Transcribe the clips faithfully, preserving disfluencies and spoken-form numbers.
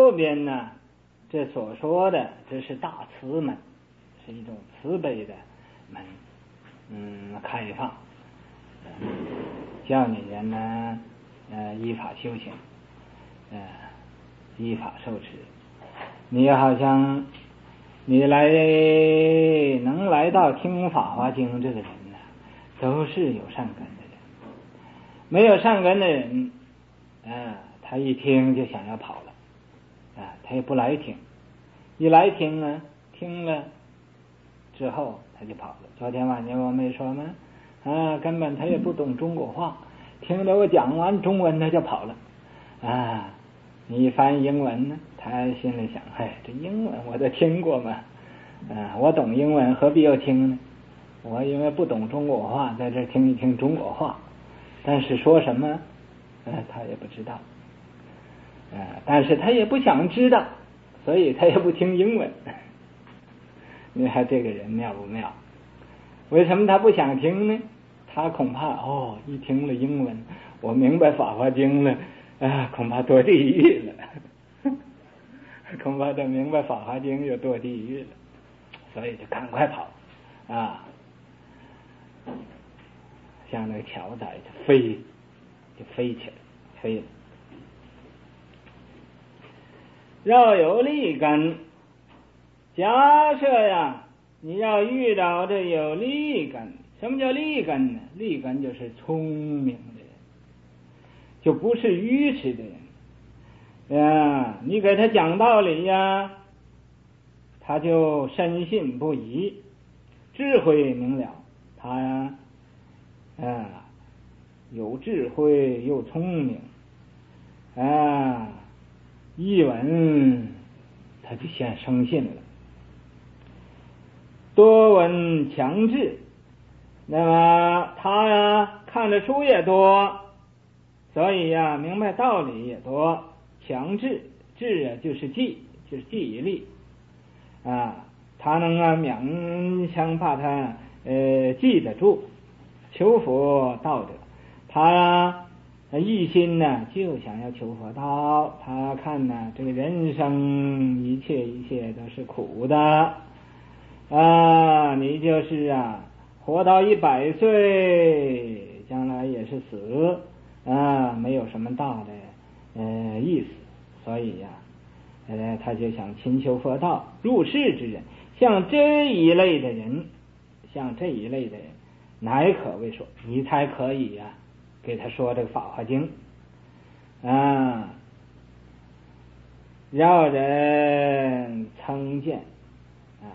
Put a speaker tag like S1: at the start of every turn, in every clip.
S1: 后边呢，这所说的这是大慈门，是一种慈悲的门，嗯，开放，呃、叫你人呢，呃，依法修行，呃，依法受持。你好像你来能来到听法华经，这个人呢，都是有善根的人。没有善根的人，啊，他一听就想要跑了，啊，他也不来听。一来听呢，听了之后他就跑了。昨天晚上我没说吗？啊，根本他也不懂中国话，听了我讲完中文他就跑了。啊，你一翻英文呢，他心里想，哎，这英文我都听过嘛，啊，我懂英文何必要听呢？我因为不懂中国话，在这听一听中国话，但是说什么，呃，他也不知道，呃，但是他也不想知道，所以他也不听英文。你看这个人妙不妙？为什么他不想听呢？他恐怕哦，一听了英文，我明白法华经了，啊，恐怕堕地狱了，恐怕他明白法华经又堕地狱了，所以就赶快跑啊！像那个乔仔就飞，就飞起来，飞了。要有利根，假设呀，你要遇到这有利根，什么叫利根呢？利根就是聪明的人，就不是愚痴的人呀。你给他讲道理呀，他就深信不疑，智慧明了，他呀。啊，有智慧又聪明，啊，一闻他就先生信了。多闻强智，那么他呀看的书也多，所以呀明白道理也多。强智，智啊就是记，就是记忆力啊，他能啊勉强把它呃记得住。求佛道德，他呀一心呢就想要求佛道。他看呢这个人生一切一切都是苦的啊，你就是啊活到一百岁，将来也是死啊，没有什么大的呃意思。所以呀、啊，呃他就想勤求佛道。入世之人，像这一类的人，像这一类的人。乃可为说，你才可以呀、啊，给他说这个《法华经》啊，让人称见啊，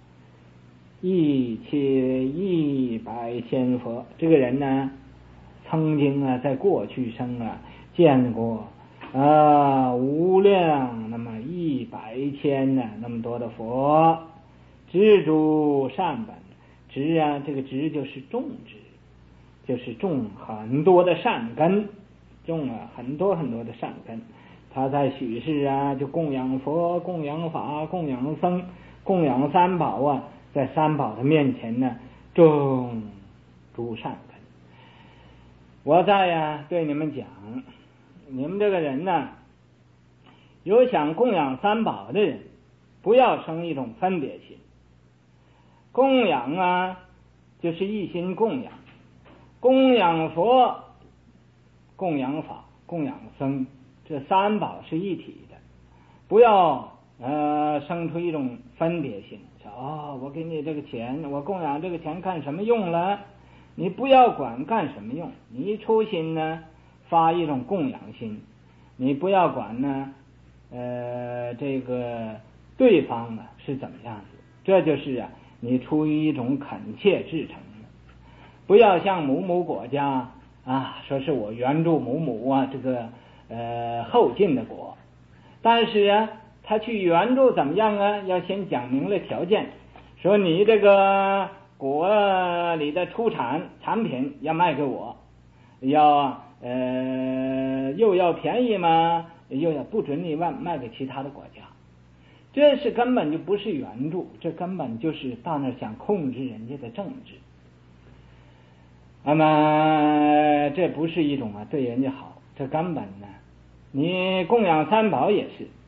S1: 一切一百千佛。这个人呢，曾经啊，在过去生啊，见过啊无量那么一百千呢、啊，那么多的佛，知诸善本。植啊，这个植就是种植，就是种很多的善根，种了很多很多的善根。他在许世啊，就供养佛、供养法、供养僧、供养三宝啊，在三宝的面前呢，种诸善根。我在呀、啊、对你们讲，你们这个人呢，有想供养三宝的人，不要生一种分别心。供养啊，就是一心供养，供养佛、供养法、供养僧，这三宝是一体的，不要呃生出一种分别心，说哦，我给你这个钱，我供养这个钱干什么用了？你不要管干什么用，你初心呢发一种供养心，你不要管呢呃这个对方啊是怎么样子，这就是啊。你出于一种恳切至诚的，不要像某某国家啊，说是我援助某某啊，这个呃后进的国，但是啊，他去援助怎么样啊？要先讲明了条件，说你这个国里的出产产品要卖给我，要呃又要便宜嘛，又要不准你卖卖给其他的国家。这是根本就不是援助，这根本就是到那儿想控制人家的政治。那么这不是一种啊对人家好，这根本呢，你供养三宝也是，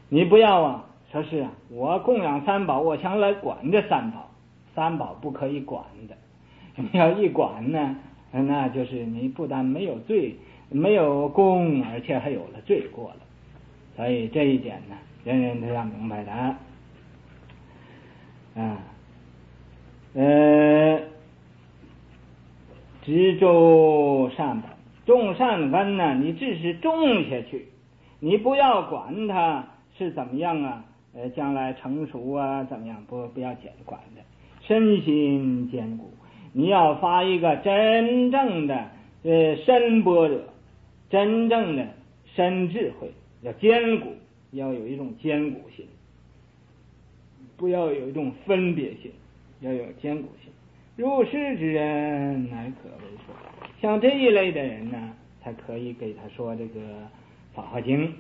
S1: 你不要啊，说是啊，我供养三宝，我想来管这三宝，三宝不可以管的。你要一管呢，那就是你不但没有罪，没有功，而且还有了罪过了。所以这一点呢，人人都要明白的啊。呃，知周善宝，种善根呢，你只是种下去，你不要管它是怎么样啊，呃，将来成熟啊怎么样，不不要监管的。身心坚固，你要发一个真正的呃深般若，真正的深智慧，要坚固，要有一种坚固性，不要有一种分别性，要有坚固性。入世之人乃可为说，像这一类的人呢，才可以给他说这个法华经。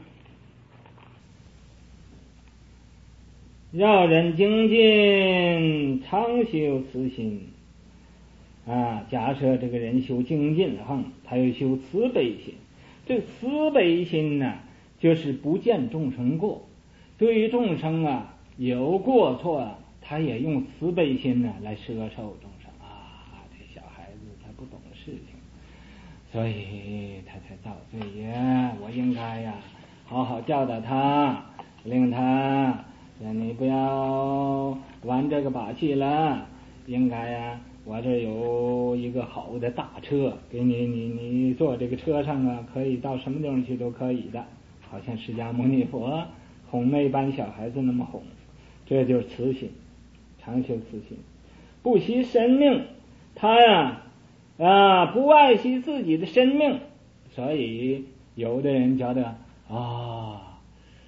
S1: 要人精进，常修慈心啊。假设这个人修精进了，他又修慈悲心。这个慈悲心呢，就是不见众生过，对于众生啊有过错啊，他也用慈悲心呢来摄受众生啊。这小孩子他不懂事情，所以他才造罪呀。我应该呀好好教导他，令他你不要玩这个把戏了，应该呀我这有一个好的大车给你，你你坐这个车上啊，可以到什么地方去都可以的，好像释迦牟尼佛哄那般小孩子那么哄。这就是慈心，常修慈心，不惜生命。他呀啊不爱惜自己的生命，所以有的人觉得啊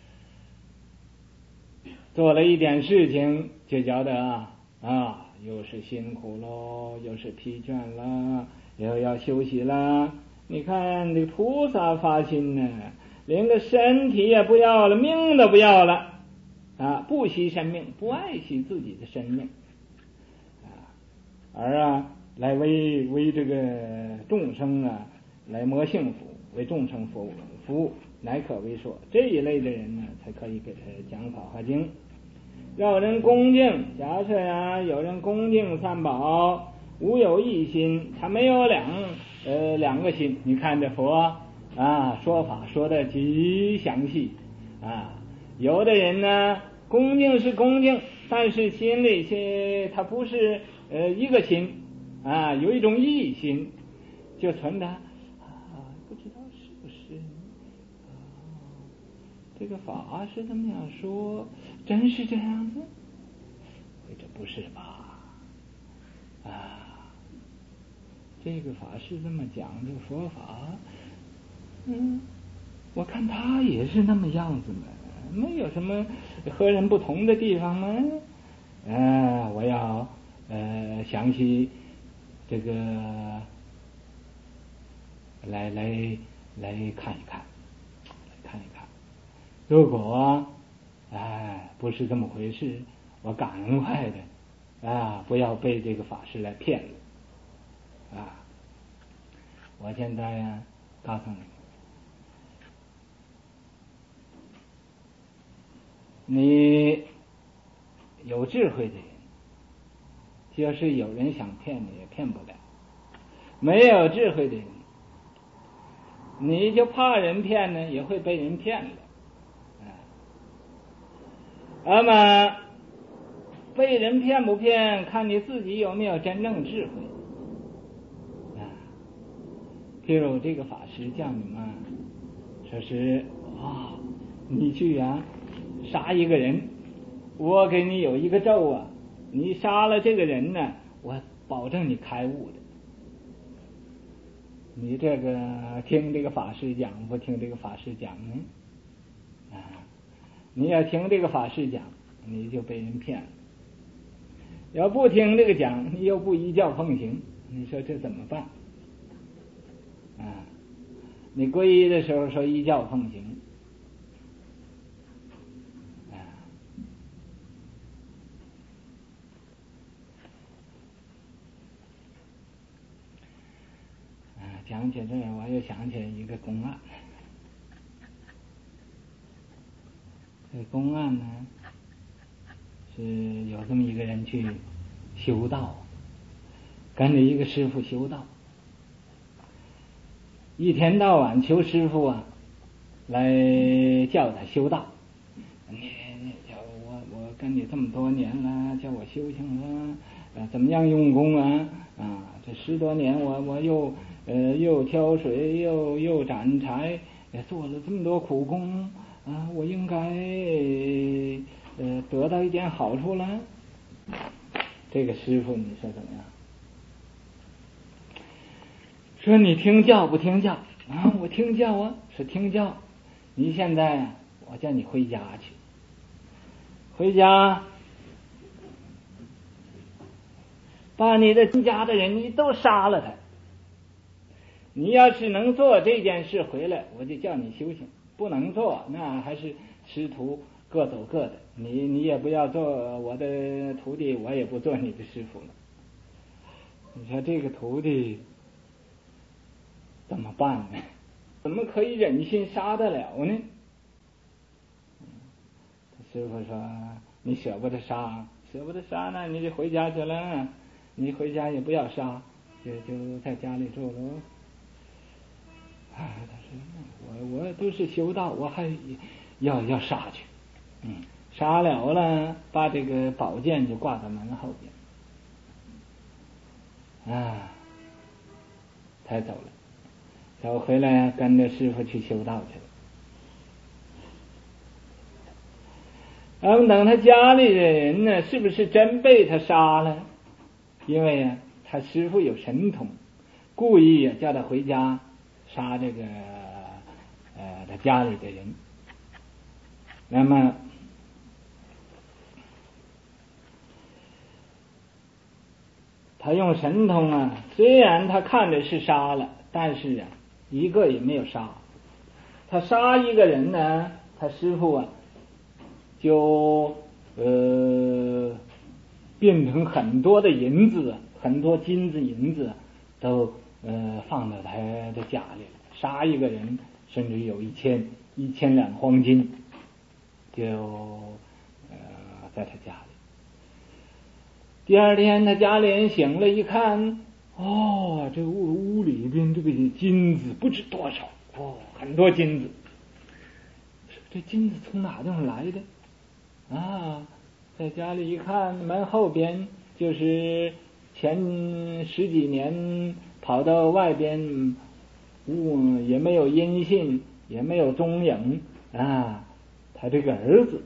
S1: 做了一点事情就觉得啊啊又是辛苦咯，又是疲倦了，又要休息了。你看这个菩萨发心呢，连个身体也不要了，命都不要了啊，不惜生命，不爱惜自己的生命啊，而啊来为为这个众生啊来谋幸福，为众生服务服务，乃可为说。这一类的人呢，才可以给他讲法华经。要人恭敬，假设啊有人恭敬三宝，无有一心，他没有两呃两个心。你看这佛啊说法说的极详细啊，有的人呢恭敬是恭敬，但是心里心他不是呃一个心啊，有一种异心，就存的啊不知道是不是这个法是这么样说，真是这样子？这不是吧？啊，这个法是这么讲，这个佛法，嗯，我看他也是那么样子嘛，没有什么和人不同的地方吗？呃，我要呃详细这个来来来看一看，来看一看。如果哎不是这么回事，我赶快的啊不要被这个法师来骗了啊！我现在呀告诉你，你有智慧的人，就是有人想骗你也骗不了；没有智慧的人，你就怕人骗呢，也会被人骗了。那么被人骗不骗，看你自己有没有真正智慧啊。譬如这个法师叫你们说是啊，你去啊杀一个人，我给你有一个咒啊，你杀了这个人呢，我保证你开悟的。你这个听这个法师讲，不听这个法师讲呢啊？你要听这个法师讲，你就被人骗了；要不听这个讲，你又不依教奉行，你说这怎么办啊？你皈依的时候说依教奉行啊，啊讲起这我又想起一个公案。 这公案呢是有这么一个人去修道，跟着一个师傅修道，一天到晚求师傅啊来教他修道。你你叫我我跟你这么多年了，叫我修行了，呃，怎么样用功啊？啊，这十多年我我又呃又挑水又又斩柴，也做了这么多苦功啊，我应该呃得到一点好处了。这个师傅你说怎么样？说你听教不听教啊？我听教啊，是听教。你现在我叫你回家去，回家把你的家的人你都杀了他。你要是能做这件事回来，我就叫你修行；不能做，那还是师徒各走各的。你你也不要做我的徒弟，我也不做你的师傅了。你说这个徒弟怎么办呢？怎么可以忍心杀得了呢？师傅说：“你舍不得杀，舍不得杀呢，你就回家去了。你回家也不要杀，就就在家里住喽。”啊，他说：“我我都是修道，我还要要杀去。嗯，杀了了，把这个宝剑就挂在门后边。啊，才走了。走回来跟着师傅去修道去了。然后等他家里的人呢，是不是真被他杀了？因为啊，他师傅有神通，故意啊叫他回家杀这个呃他家里的人。那么他用神通啊，虽然他看着是杀了，但是啊一个也没有杀。他杀一个人呢，他师傅啊就呃变成很多的银子，很多金子银子都呃放到他的家里了。杀一个人甚至有一千一千两黄金，就呃在他家里。第二天他家里人醒了一看，哦，这屋屋里边这个金子不知多少，哦，很多金子。这金子从哪地方来的？啊，在家里一看，门后边就是前十几年跑到外边，嗯，也没有音信，也没有踪影啊。他这个儿子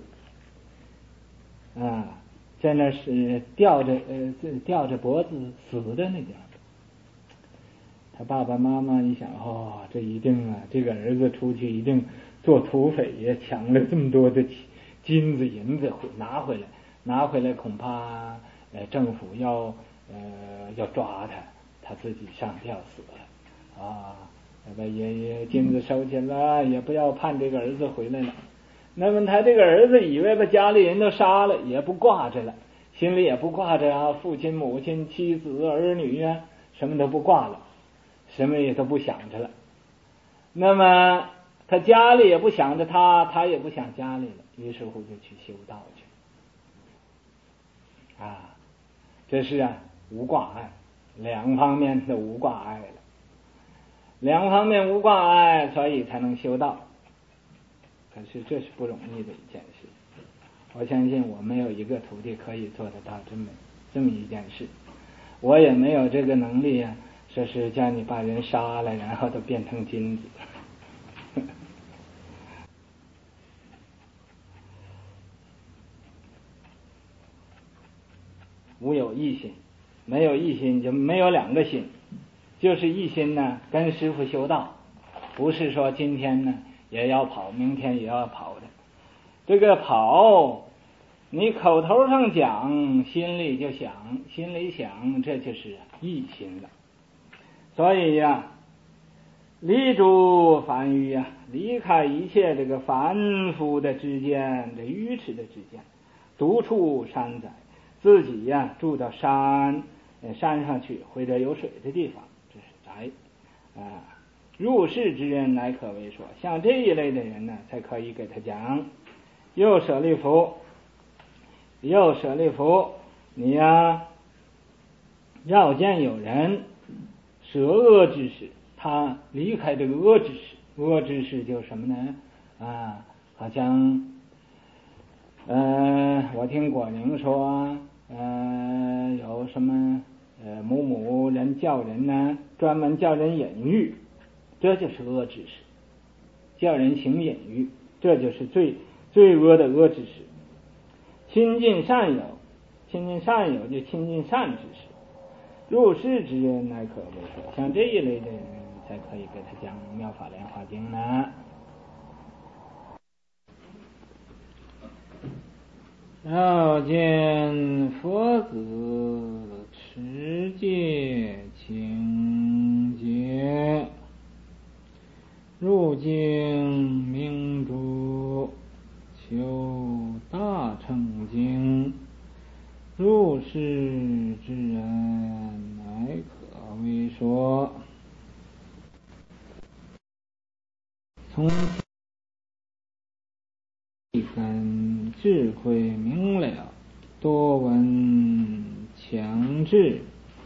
S1: 啊，在那是吊着呃吊着脖子死的那个。他爸爸妈妈一想，哦，这一定啊，这个儿子出去一定做土匪也抢了这么多的金子银子拿回来，拿回来恐怕呃政府要呃要抓他，他自己上吊死了啊，那么也也金子收起了，也不要盼这个儿子回来了。那么他这个儿子以为把家里人都杀了，也不挂着了，心里也不挂着啊，父亲母亲妻子儿女啊，什么都不挂了，什么也都不想着了。那么他家里也不想着他，他也不想家里了，于是乎就去修道去啊。这是啊无挂碍，两方面的无挂碍了，两方面无挂碍，所以才能修道。可是这是不容易的一件事，我相信我没有一个徒弟可以做得到这么这么一件事，我也没有这个能力啊，说是叫你把人杀了，然后都变成金子。无有一心，没有一心就没有两个心，就是一心呢跟师父修道，不是说今天呢也要跑，明天也要跑的。这个跑你口头上讲，心里就想，心里想，这就是一心了。所以呀、啊，离诸凡愚啊，离开一切这个凡夫的之间，这愚痴的之间，独处山宅，自己呀、啊、住到山山上去，或者有水的地方，这是宅啊。入世之人乃可为说，像这一类的人呢，才可以给他讲又舍利弗，又舍利弗，你呀，要见有人舍恶之事，他离开这个恶之事，恶之事就是什么呢？啊，好像，呃，我听果宁说，呃，有什么呃某某人叫人呢，专门叫人隐喻，这就是恶之事，叫人行隐喻，这就是最最恶的恶之事。亲近善友，亲近善友就亲近善之事。入世之人乃可为说，像这一类的人才可以给他讲《妙法莲华经》呢。要见佛子持戒清洁，入境明珠，求大乘经，入世之人乃可为说。从一根智慧明了，多闻强志，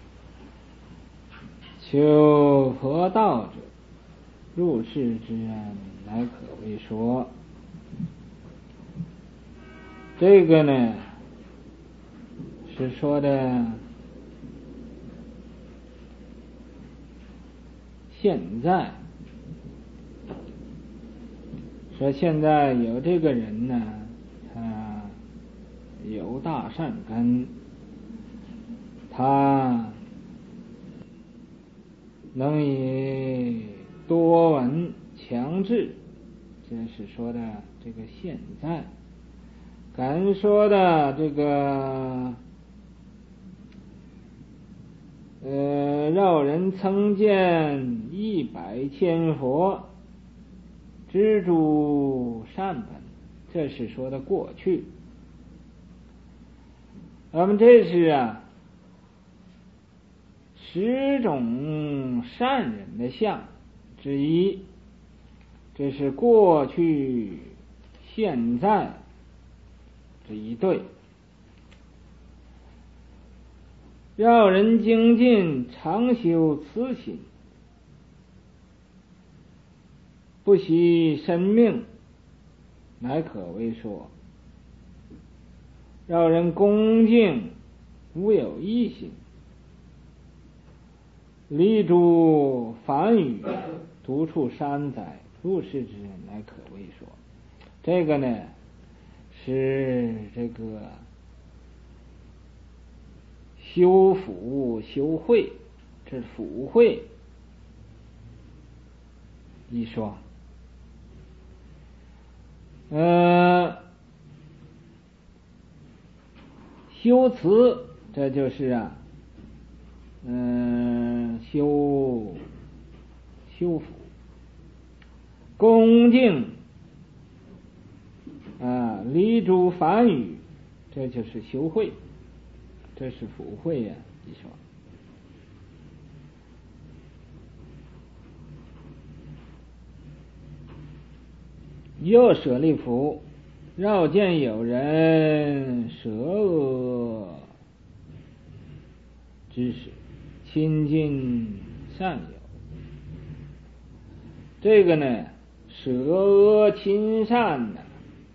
S1: 求佛道者，入世之人乃可为说。这个呢是说的现在，说现在有这个人呢，他有大善根，他能以多闻强志，这是说的这个现在。敢说的这个呃，绕人曾见一百千佛，知诸善本，这是说的过去。那么这是啊十种善人的相之一，这是过去现在这一对。要人精进常修慈心，不惜生命，乃可为说。要人恭敬无有异心，离诸梵语，独处山宅，入世之人乃可为说。这个呢是这个修福修慧，这是福慧一说。呃，修慈，这就是啊，嗯、呃，修修福。恭敬啊，离诸梵语，这就是修慧，这是福慧呀、啊，一说。又舍利弗，绕见有人舍恶之事，亲近善友。这个呢，舍恶亲善呢，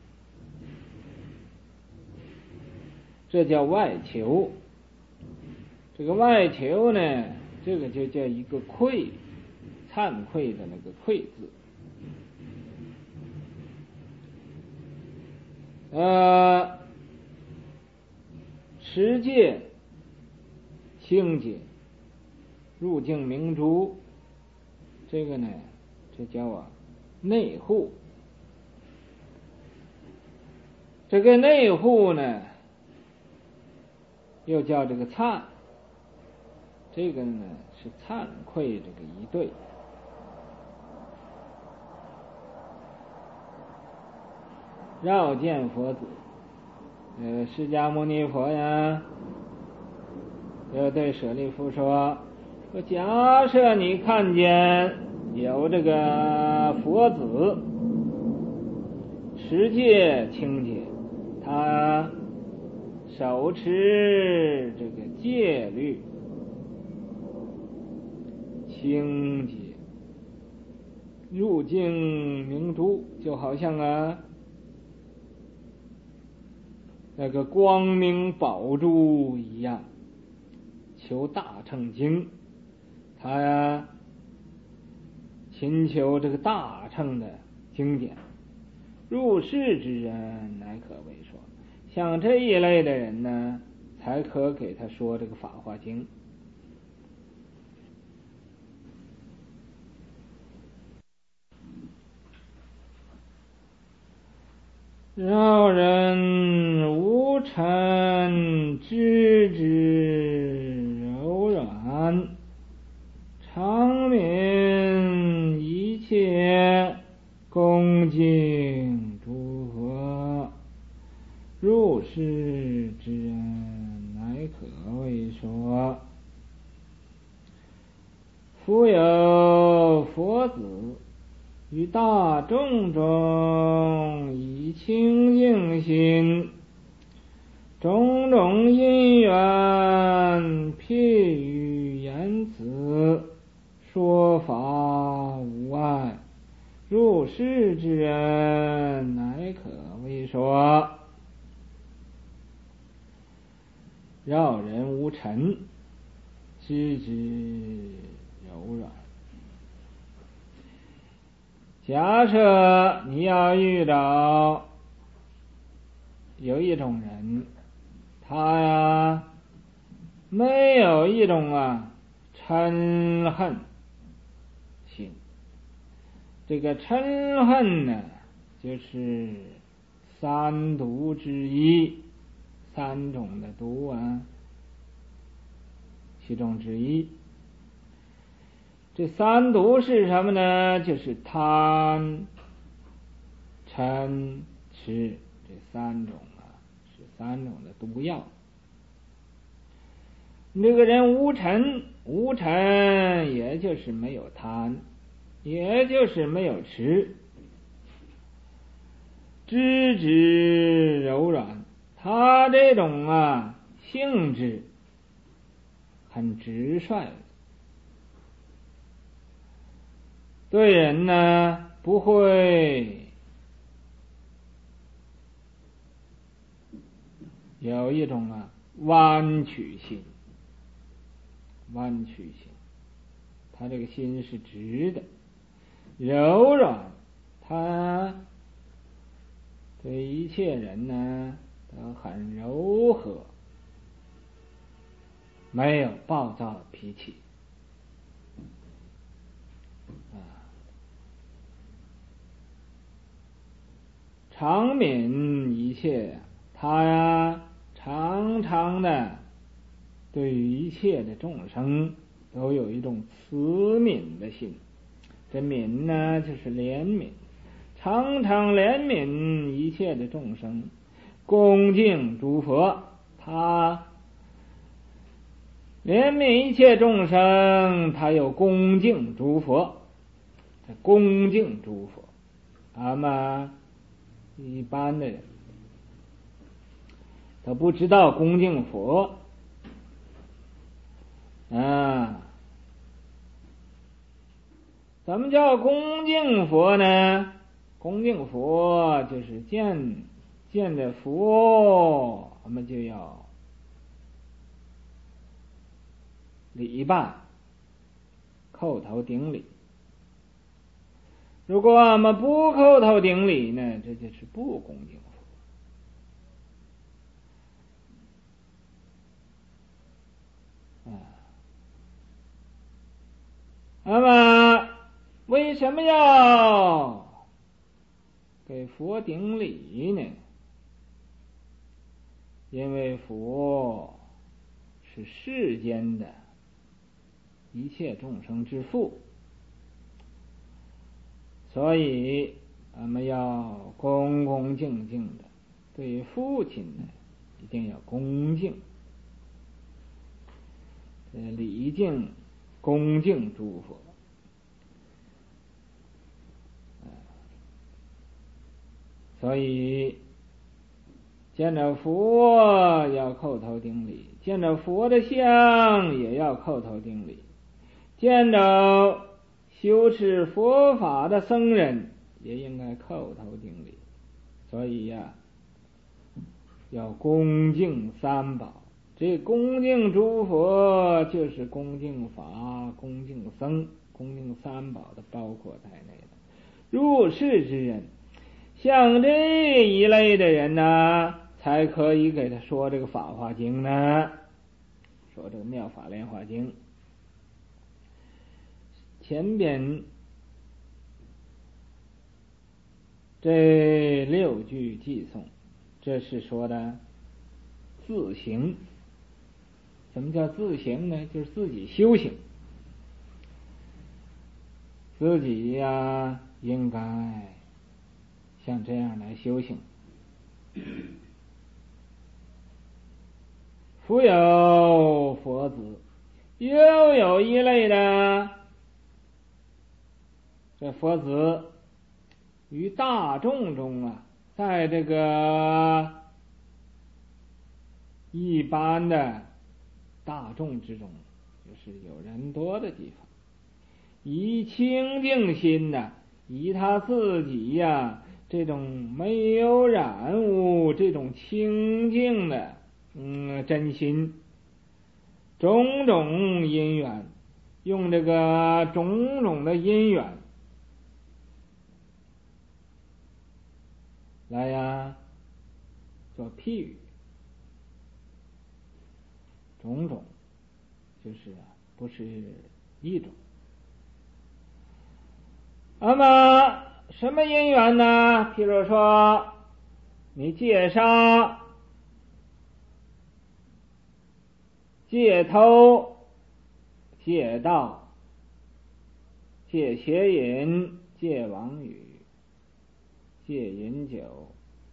S1: 这叫外求。这个外求呢，这个就叫一个愧，惭愧的那个愧字。呃，持戒清洁，入境明珠，这个呢，这叫啊内护。这个内护呢，又叫这个忏，这个呢是惭愧这个一对。绕见佛子，呃，释迦牟尼佛呀，要对舍利弗说：说假设你看见有这个佛子持戒清洁，他手持这个戒律清洁，入境明珠，就好像啊那个光明宝珠一样，求大乘经，他呀寻求这个大乘的经典。入世之人乃可为说，像这一类的人呢，才可给他说这个法华经。饶人无尘知之柔软，常悯一切恭敬诸佛。入世之人乃可为说，复有佛子于大众中以清净心，种种因缘譬喻言辞，说法无碍。入世之人乃可为说，饶人无尘知之柔软。假设你要遇到有一种人，他呀没有一种啊嗔恨心，这个嗔恨呢就是三毒之一，三种的毒啊其中之一。这三毒是什么呢？就是贪嗔痴，这三种啊是三种的毒药。这个人无嗔，无嗔也就是没有贪，也就是没有痴，知之柔软，他这种啊性质很直率，对人呢不会有一种啊弯曲性，弯曲性，他这个心是直的，柔软，他对一切人呢都很柔和，没有暴躁脾气啊。常悯一切，他呀常常的对于一切的众生都有一种慈悯的心。这悯呢就是怜悯，常常怜悯一切的众生，恭敬诸佛，他怜悯一切众生，他有恭敬诸佛，他恭敬诸佛。那么一般的人他不知道恭敬佛啊。怎么叫恭敬佛呢？恭敬佛就是见见着佛，我们就要礼拜，叩头顶礼。如果我们不叩头顶礼呢，这就是不恭敬佛啊。那么为什么要给佛顶礼呢？因为佛是世间的一切众生之父，所以我们要恭恭敬敬的，对父亲呢一定要恭敬，礼敬恭敬诸佛。 所以见着佛要叩头顶礼，见着佛的像也要叩头顶礼，见着修持佛法的僧人也应该叩头顶礼。所以呀、啊，要恭敬三宝。这恭敬诸佛就是恭敬法、恭敬僧、恭敬三宝的包括在内的。入世之人，像这一类的人呢，才可以给他说这个法华经呢，说这个妙法莲华经。前边这六句偈颂，这是说的自行。什么叫自行呢？就是自己修行，自己呀、啊、应该像这样来修行。复有佛子，又有一类的这佛子于大众中啊，在这个一般的大众之中，就是有人多的地方，以清净心呢、啊，以他自己呀、啊、这种没有染污、这种清净的嗯真心，种种因缘，用这个种种的因缘来呀做譬喻。种种就是不是一种。那么什么因缘呢？譬如说你戒杀、戒偷、戒盗、戒邪淫、戒妄语、戒饮酒，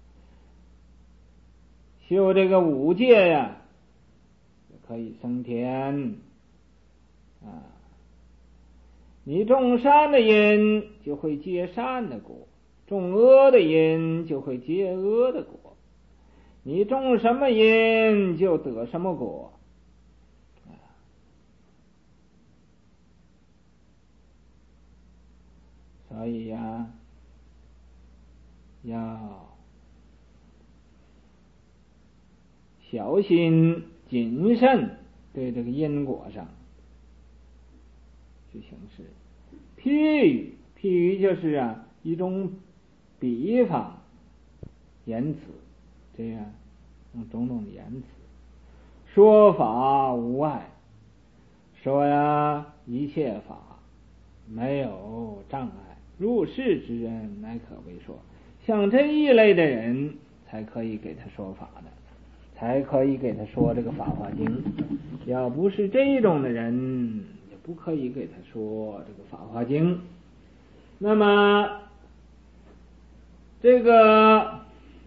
S1: 修这个五戒呀，可以升天啊！你种善的因，就会结善的果；种恶的因，就会结恶的果。你种什么因，就得什么果。啊、所以呀、啊，要小心谨慎对这个因果上去行事。譬喻，譬喻就是啊一种比方言辞，这样用种种的言辞，说法无碍，说呀一切法没有障碍，入世之人乃可为说。像这一类的人才可以给他说法的，才可以给他说这个法华经。要不是这种的人，也不可以给他说这个法华经。那么这个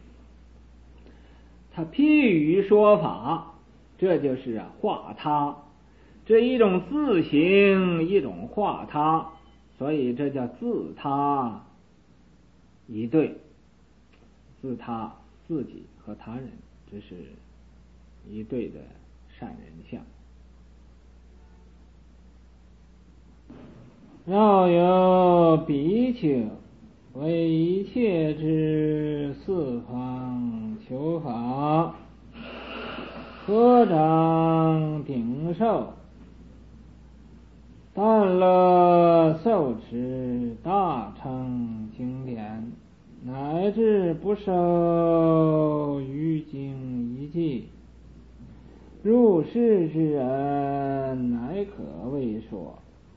S1: 他譬喻说法，这就是啊化他，这一种自行，一种化他，所以这叫自他一对，自他自己和他人，这是一对的善人相。要有比丘为一切之四方求法，合掌顶受，但乐受持大乘经典，乃至不受于经一记，入世之人乃可为说。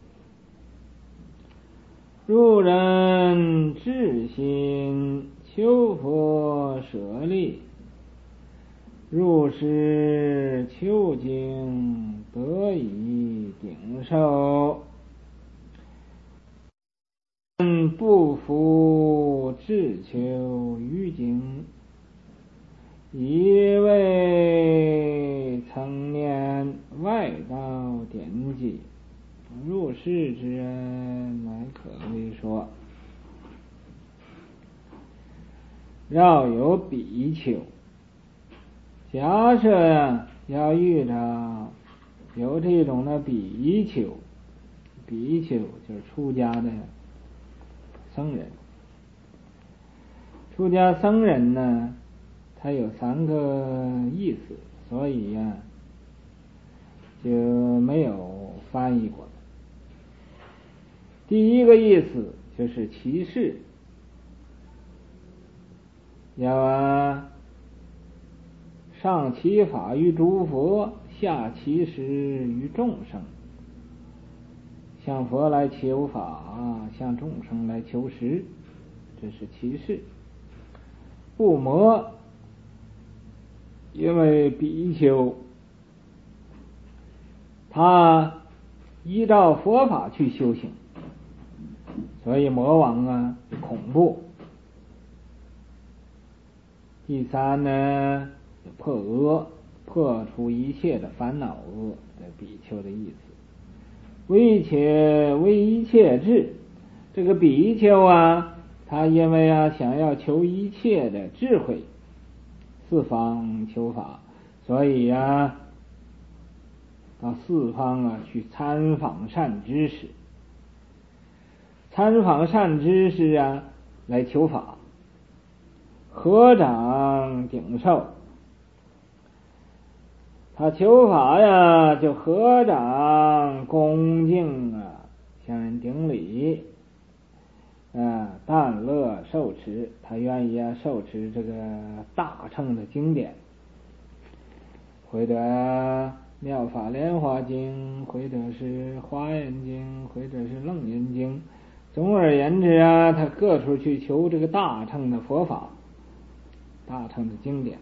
S1: 入人至心求佛舍利，入世求经得以顶受，不服至求于经，以为曾念外道典籍，入世之人乃可为说。 要有比丘。假设要遇到有这种的比丘，比丘就是出家的僧人。出家僧人呢，他有三个意思，所以呀、啊、就没有翻译过来。第一个意思就是骑士，要啊上其法于诸佛，下其实于众生，向佛来求法，向众生来求实，这是其事。不魔，因为比丘他依照佛法去修行，所以魔王啊恐怖。第三呢，破恶，破除一切的烦恼恶的比丘的意思。为且为一切智，这个比丘啊，他因为啊想要求一切的智慧，四方求法，所以啊到四方啊去参访善知识，参访善知识啊来求法，合掌顶受。他求法呀，就合掌恭敬啊，向人顶礼，啊，但乐受持，他愿意啊受持这个大乘的经典，或者妙法莲华经，或者是华严经，或者是楞严经，总而言之啊，他各处去求这个大乘的佛法，大乘的经典。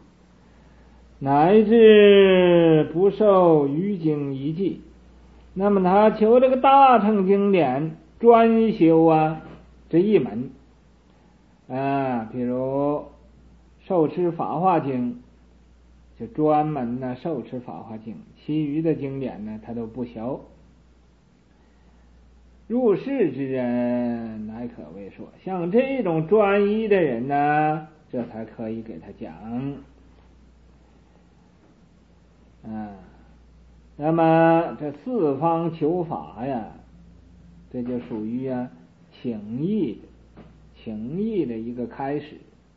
S1: 乃至不受余经一记，那么他求这个大乘经典，专修啊这一门啊，比如受持法华经，就专门呢受持法华经，其余的经典呢他都不修。入世之人乃可为说，像这种专一的人呢，这才可以给他讲。啊，那么这四方求法呀，这就属于啊情义情义的一个开始。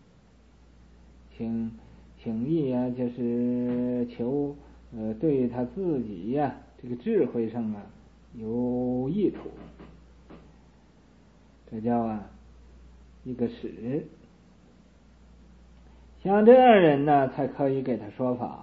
S1: 情情义啊，就是求呃对他自己呀、啊、这个智慧上啊有益处，这叫啊一个始。像这样人呢，才可以给他说法。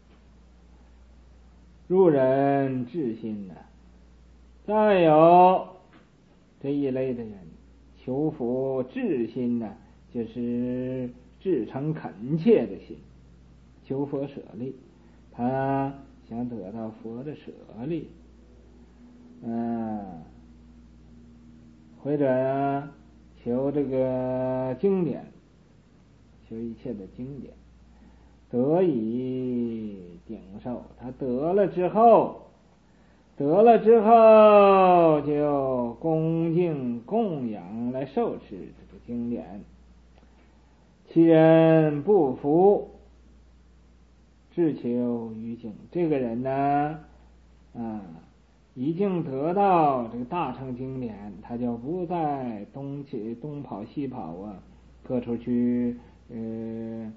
S1: 入人至心呢，再有这一类的人，求佛至心呢，就是至诚恳切的心，求佛舍利，他想得到佛的舍利，嗯、呃，或者求这个经典，求一切的经典。得以顶受，他得了之后，得了之后就恭敬供养来受持这个经典。其人不服，自求于经，这个人呢，啊，已经得到这个大乘经典，他就不再东去东跑西跑啊，各处去呃。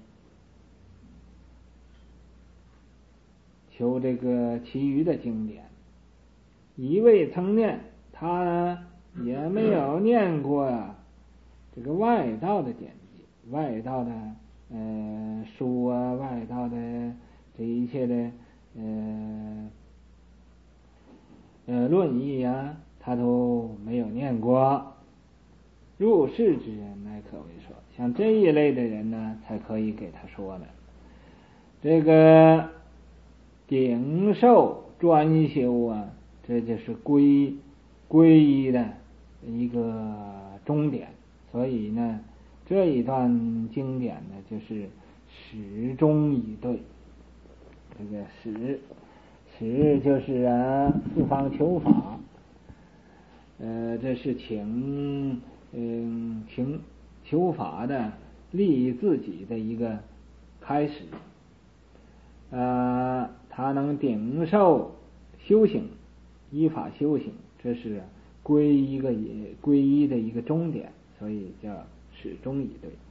S1: 求这个其余的经典，一未曾念，他也没有念过啊这个外道的典籍，外道的呃书啊，外道的这一切的呃呃论义啊，他都没有念过。入世之人乃可为说，像这一类的人呢，才可以给他说的。这个顶受专修啊，这就是归皈依的一个终点。所以呢，这一段经典呢，就是始终以对。这个始始就是啊四方求法，呃，这是请嗯请求法的利益自己的一个开始。呃，他能顶受修行，依法修行，这是皈依一个也皈依的一个终点，所以叫始终以对。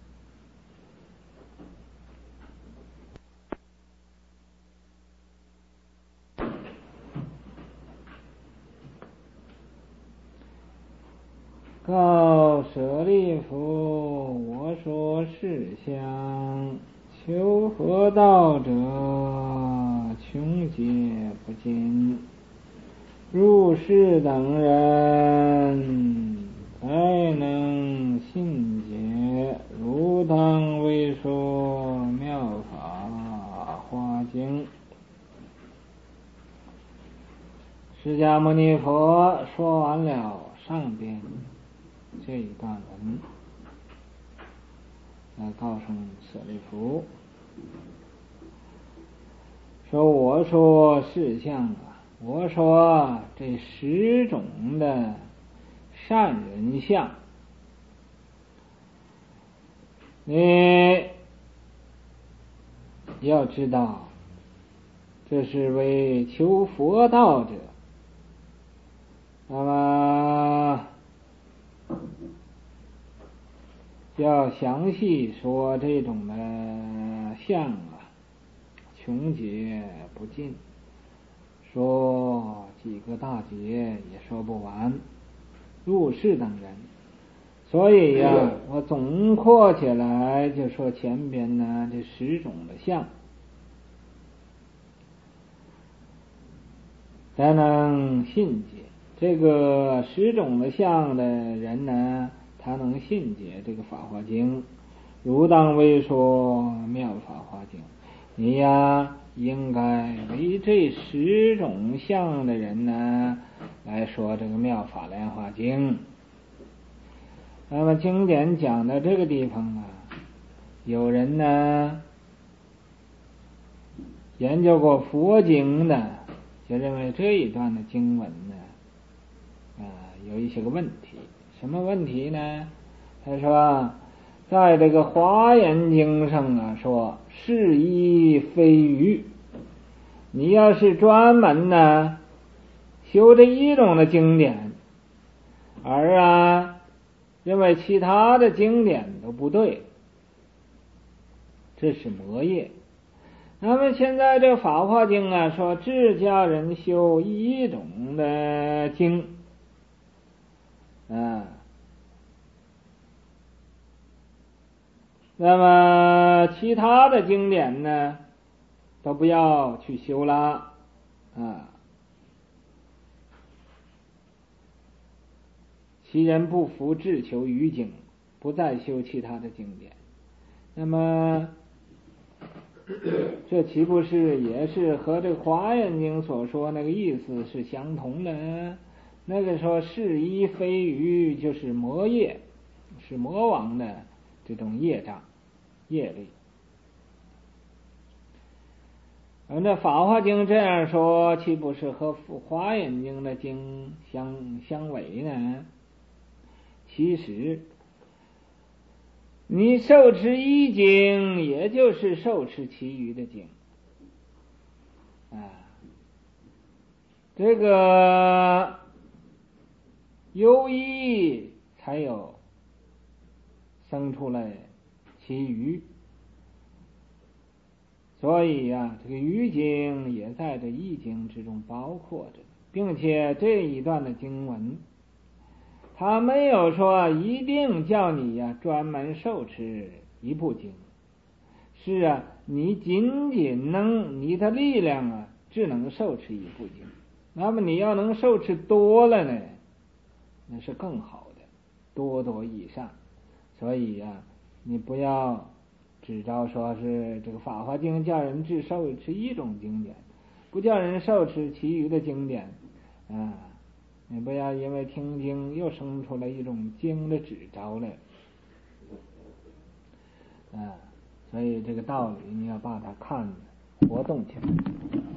S1: 告舍利弗，我说是相，求佛道者，穷劫不尽。入世等人，才能信解。如当为说妙法华经。释迦牟尼佛说完了上边这一段文，来告诉舍利弗说：“我说事相啊，我说这十种的善人相，你要知道，这是为求佛道者。那么要详细说这种的相啊，穷劫不尽，说几个大劫也说不完。入世等人，所以呀、啊，我总括起来就说前边呢这十种的相，才能信解。这个十种的相的人呢，他能信解这个法华经，如当为说妙法华经。你呀，应该为这十种相的人呢来说这个妙法莲华经。那么经典讲到这个地方啊，有人呢研究过佛经的，就认为这一段的经文呢啊，有一些个问题。什么问题呢？他说，在这个华严经上啊，说是一非余。你要是专门呢修这一种的经典，而啊认为其他的经典都不对，这是魔业。那么现在这法华经啊，说自家人修一种的经啊，那么其他的经典呢都不要去修啦啊。其人不服自求于经，不再修其他的经典。那么这岂不是也是和这个华严经所说那个意思是相同的呢？那个说是一非余，就是魔业，是魔王的这种业障业力。而那法华经这样说，岂不是和华严经的经相相违呢？其实你受持一经，也就是受持其余的经啊。这个由一才有生出来其余，所以呀、啊，这个余经也在这一经之中包括着，并且这一段的经文，他没有说一定叫你呀、啊、专门受持一部经，是啊，你仅仅能你的力量啊，只能受持一部经。那么你要能受持多了呢，那是更好的，多多益善。所以呀、啊，你不要只着说是这个法华经叫人只受持一种经典，不叫人受持其余的经典啊。你不要因为听经又生出来一种经的执着来啊。所以这个道理你要把它看活动起来。